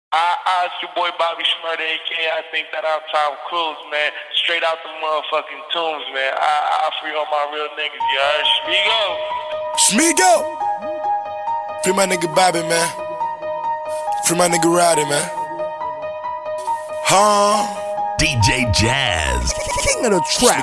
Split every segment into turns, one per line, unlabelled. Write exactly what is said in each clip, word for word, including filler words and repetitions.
I, I, it's your boy Bobby Shmurda, A K A I think that I'm Tom Cruise, man. Straight out the motherfucking tombs, man. I, I free all my real niggas, you heard? Shmigo.
Shmigo. Free my nigga Bobby, man. Free my nigga Rowdy, man. Huh?
D J Jazz,
king of the trap.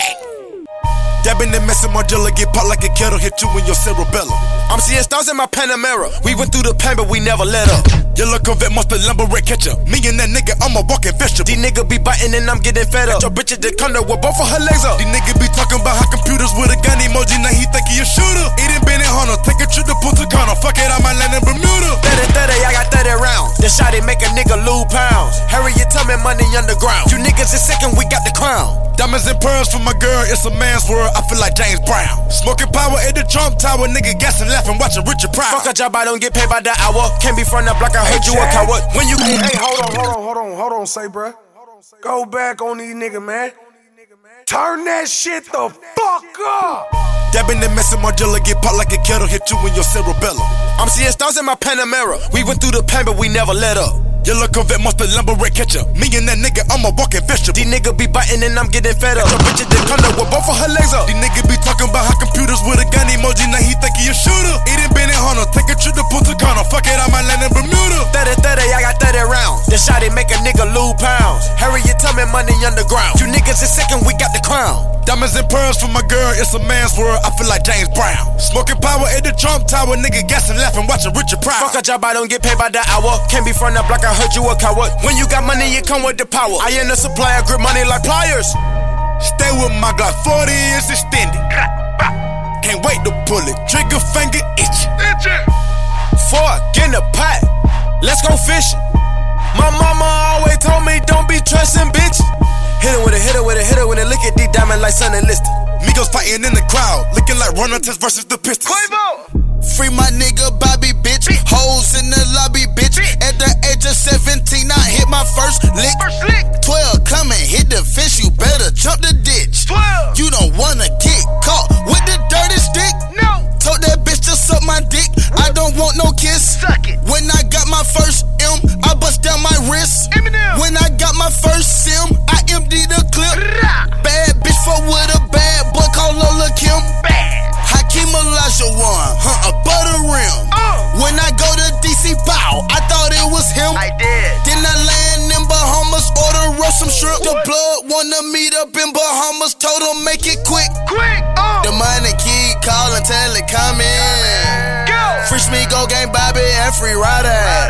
Dabbing and messing my jilla, get popped like a kettle, hit you in your cerebellum. I'm seeing stars in my Panamera. We went through the pain, but we never let up. Yellow Corvette, mustard, lumber, red ketchup. Me and that nigga, I'm a walking vegetable. These niggas be biting and I'm getting fed up. Your bitch at the condo with both of her legs up. These niggas be talking about how computers with a gun emoji, now he think he a shooter. Eating Benny Hunter, take a trip to Punta Cana. Fuck it, I might land in Bermuda. thirty thirty, I got thirty rounds. The shot it make a nigga lose pounds. Harry, you tell me money underground. You niggas is second, we got the crown. Diamonds and pearls for my girl, it's a man's world. I feel like James Brown. Smoking power at the Trump Tower, nigga gassing, laughing, watching Richard Pryor. Fuck a job, I don't get paid by the hour. Can't be from the block, I heard hey, you a coward. When you
hey, hey, hold on, hold on, hold on, hold on, say, bruh. Go back on these niggas, man. Turn that shit the fuck up.
Dabbing and messing my jilla, get popped like a kettle, hit you in your cerebellum. I'm seeing stars in my Panamera. We went through the pain, but we never let up. Yellow Corvette, mustard, lumber, red ketchup. Me and that nigga, I'm a walking vegetable. These niggas be biting and I'm getting fed up. Your bitch at the condo with both of her legs up. These niggas be talking about how computers with a gun emoji, now he think he a shooter. Eating Benny Hunter, take a trip to Punta Cana. Fuck it, I might land in Bermuda. thirty thirty, I got thirty rounds. The shot it make a nigga lose pounds. Harry, you tell me money underground. You niggas is second, we got the crown. Diamonds and pearls for my girl, it's a man's world. I feel like James Brown. Smoking power at the Trump Tower, nigga gassing, laughing, watching Richard Pryor. Fuck a job, I don't get paid by the hour. Can't be from the block, I heard you a coward. When you got money, you come with the power. I ain't a supplier, grip money like pliers. Stay with my Glock, forty is extended. Can't wait to pull it, trigger finger itch. Fork in the pot, let's go fishing. My mama always told me don't be trusting bitches. Hit her with a, hit her with a, hit her with a look at these diamonds like Sun and Lister. Migos fighting in the crowd, looking like Runner-Test versus the Pistons. Free my nigga Bobby, bitch. Hoes in the lobby, bitch. At the age of seventeen, I hit my first lick. twelve, come and hit the fish, you better jump the ditch. You don't wanna get caught with the dirty stick. No. Told that bitch to suck my dick. I don't want no kiss. Suck it. When I got my first M, I bust down my wrist. Eminem. When I got my first Sim, I emptied the clip. Rah. Bad bitch fuck with a bad boy called Lola Kim. Bad. Hakeem Olajuwon, huh, a butter rim. Uh. When I go to D C, bow, I thought it was him. I did. Then I land in Bahamas, order roast some shrimp. What? The blood wanna meet up in Bahamas, told him make it quick. Quick, uh. The money keep calling, tell it coming. Go. Free Shmigo, gang Bobby, and free Rowdy.